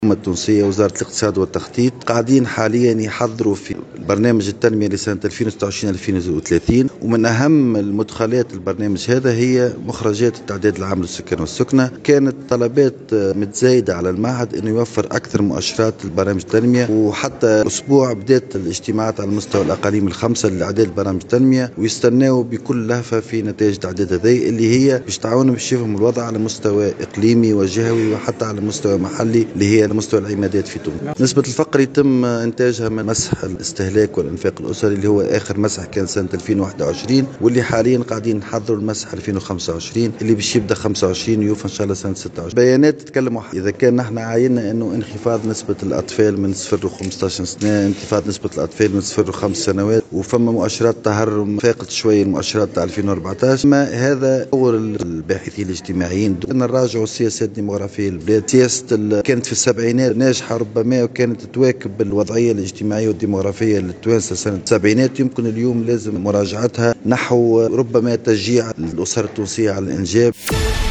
التونسية وزارة الاقتصاد والتخطيط قاعدين حاليا يحضروا في برنامج التنمية لسنة 2026-2030، ومن أهم المدخلات البرنامج هذا هي مخرجات التعداد العام للسكان والسكنة. كانت طلبات متزايدة على المعهد أنه يوفر أكثر مؤشرات البرامج التنمية، وحتى أسبوع بدأت الاجتماعات على مستوى الأقاليم الخمسة لإعداد برامج التنمية، ويستناوا بكل لهفة في نتائج تعداد هذه اللي هي باش تعاونوا باش يفهموا الوضع على مستوى إقليمي وجهوي وحتى على مستوى محلي اللي هي على مستوى العمادات في تونس. نسبة الفقر يتم إنتاجها من مسح الاستهلاك والإنفاق الأسري اللي هو آخر مسح كان سنة 2021، واللي حاليا قاعدين نحضروا المسح 2025 اللي باش يبدأ 25 يوفى إن شاء الله سنة 26. بيانات تتكلم إذا كان نحن عايننا إنه انخفاض نسبة الأطفال من 0 ل 15 سنة، انخفاض نسبة الأطفال من 0 ل 5 سنوات، وفما مؤشرات تهرم فاقت شوية المؤشرات تاع 2014. ما هذا أول الباحثين الاجتماعيين أن نراجعوا السياسات الديموغرافية البلاد. سياسة كانت في السبعينات ناجحة ربما وكانت تواكب الوضعية الاجتماعية والديموغرافية للتوانسة سنة السبعينات، يمكن اليوم لازم مراجعتها نحو ربما تشجيع الأسر التونسية على الإنجاب.